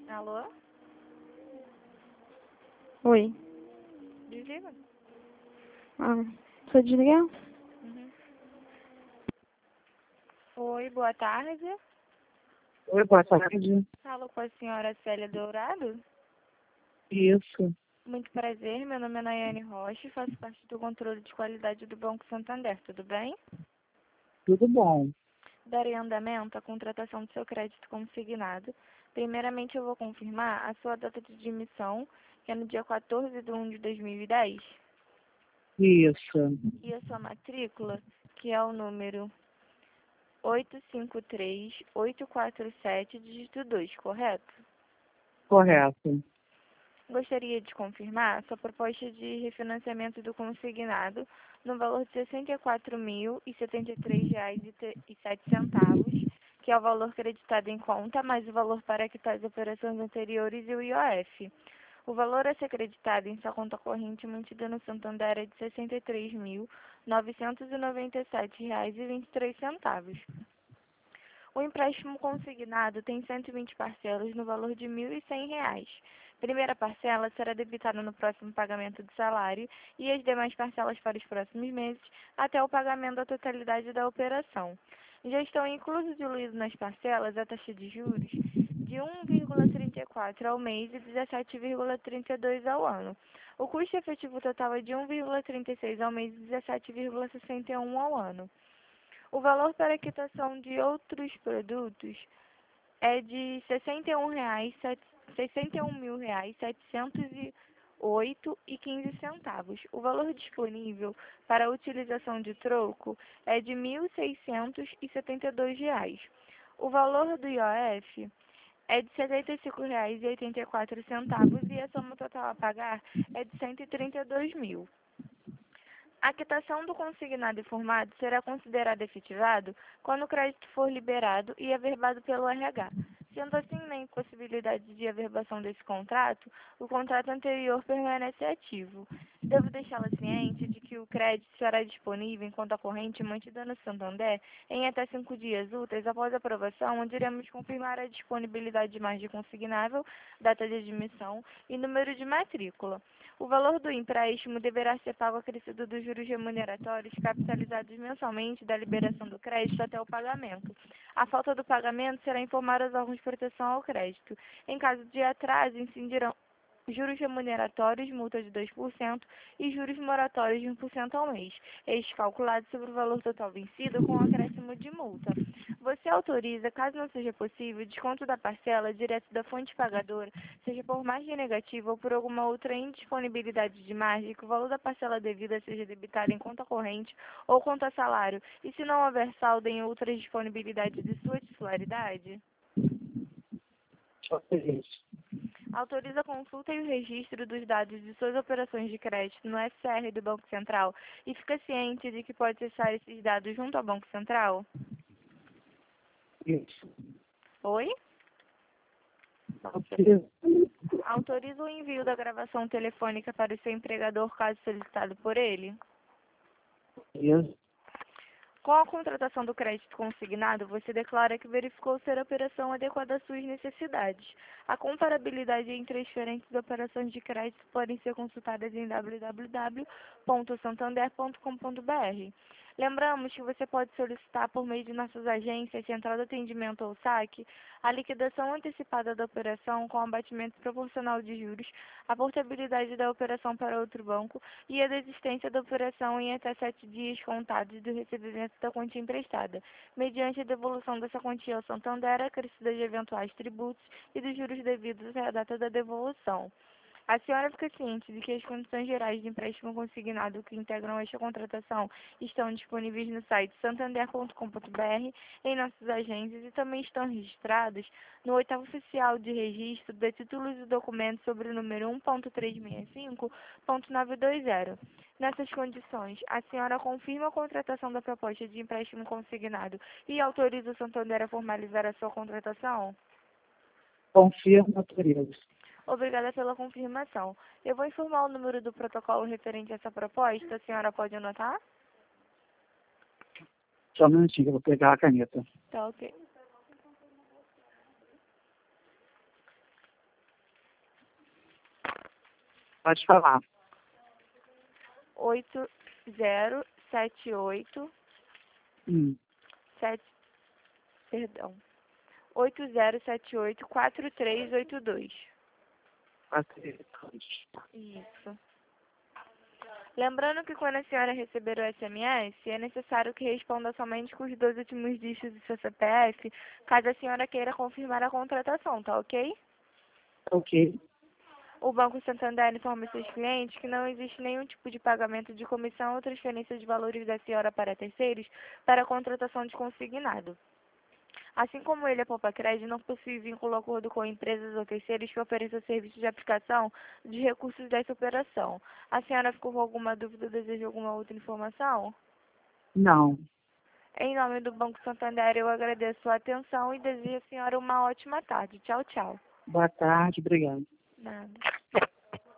Alô? Oi. Desliga. Sou desligar? Uhum. Oi, boa tarde. Oi, boa tarde. Falo com a senhora Célia Dourado. Isso, Muito prazer, meu nome é Nayane Rocha e faço parte do controle de qualidade do Banco Santander, tudo bem? tudo bom. Darei andamento à contratação do seu crédito consignado. Primeiramente, eu vou confirmar a sua data de emissão, que é no dia 14 de 1 de 2010, Isso, e a sua matrícula, que é o número 853847, dígito 2, correto? correto. Gostaria de confirmar a sua proposta de refinanciamento do consignado no valor de R$ 64.073,07, que é o valor creditado em conta, mais o valor para quitar as operações anteriores e o IOF. O valor a ser creditado em sua conta corrente mantida no Santander é de R$ 63.997,23. O empréstimo consignado tem 120 parcelas no valor de R$ 1.100. Primeira parcela será debitada no próximo pagamento do salário e as demais parcelas para os próximos meses, até o pagamento da totalidade da operação. Já estão inclusos diluídos nas parcelas a taxa de juros de 1,34 ao mês e 17,32 ao ano. O custo efetivo total é de 1,36 ao mês e 17,61 ao ano. O valor para a quitação de outros produtos é de R$ 61.708,15. O valor disponível para a utilização de troco é de R$ 1.672. O valor do IOF é de R$ 75,84 e a soma total a pagar é de R$ 132.000. A quitação do consignado informado será considerada efetivado quando o crédito for liberado e averbado pelo RH. Sendo assim, na impossibilidade de averbação desse contrato, o contrato anterior permanece ativo. Devo deixá-la ciente de que o crédito será disponível em conta corrente mantida no Santander em até 5 dias úteis após a aprovação, onde iremos confirmar a disponibilidade de margem consignável, data de admissão e número de matrícula. O valor do empréstimo deverá ser pago acrescido dos juros remuneratórios capitalizados mensalmente da liberação do crédito até o pagamento. A falta do pagamento será informada aos órgãos de proteção ao crédito. Em caso de atraso, incidirão juros remuneratórios, multa de 2% e juros moratórios de 1% ao mês, estes calculados sobre o valor total vencido com acréscimo de multa. Você autoriza, caso não seja possível, desconto da parcela direto da fonte pagadora, seja por margem negativa ou por alguma outra indisponibilidade de margem, que o valor da parcela devida seja debitado em conta corrente ou conta salário, e se não houver saldo em outras disponibilidades de sua titularidade? Só isso. Autoriza a consulta e o registro dos dados de suas operações de crédito no SCR do Banco Central e fica ciente de que pode acessar esses dados junto ao Banco Central? Isso. Oi? Autoriza. Autoriza o envio da gravação telefônica para o seu empregador caso solicitado por ele? Isso. Com a contratação do crédito consignado, você declara que verificou ser a operação adequada às suas necessidades. A comparabilidade entre as diferentes operações de crédito podem ser consultadas em www.santander.com.br. Lembramos que você pode solicitar por meio de nossas agências, central de atendimento ou saque, a liquidação antecipada da operação com abatimento proporcional de juros, a portabilidade da operação para outro banco e a desistência da operação em até 7 dias contados do recebimento da quantia emprestada, mediante a devolução dessa quantia ao Santander, acrescida de eventuais tributos e dos juros devidos até a data da devolução. A senhora fica ciente de que as condições gerais de empréstimo consignado que integram esta contratação estão disponíveis no site santander.com.br, em nossas agências, e também estão registrados no oitavo oficial de registro de títulos e documentos sobre o número 1.365.920. Nessas condições, a senhora confirma a contratação da proposta de empréstimo consignado e autoriza o Santander a formalizar a sua contratação? Confirma, autoriza. Obrigada pela confirmação. Eu vou informar o número do protocolo referente a essa proposta. A senhora pode anotar? Só um minutinho, que eu vou pegar a caneta. Tá ok. Pode falar. 8078 7, perdão. 8078-4382. Isso. Lembrando que quando a senhora receber o SMS, é necessário que responda somente com os 2 últimos dígitos do seu CPF, caso a senhora queira confirmar a contratação, tá ok? Ok. O Banco Santander informa seus clientes que não existe nenhum tipo de pagamento de comissão ou transferência de valores da senhora para terceiros para a contratação de consignado. Assim como ele, a Poupa-Crédito, não possui vínculo ou acordo com empresas ou terceiros que ofereçam serviços de aplicação de recursos dessa operação. A senhora ficou com alguma dúvida ou deseja alguma outra informação? Não. Em nome do Banco Santander, eu agradeço a atenção e desejo à senhora uma ótima tarde. Tchau, tchau. Boa tarde, obrigado. Nada.